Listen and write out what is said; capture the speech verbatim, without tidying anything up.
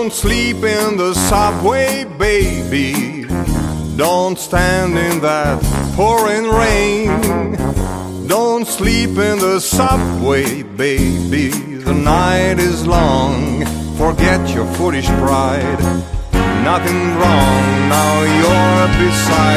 Don't sleep in the subway, baby. Don't stand in that pouring rain. Don't sleep in the subway, baby. The night is long. Forget your foolish pride. Nothing wrong, now you're beside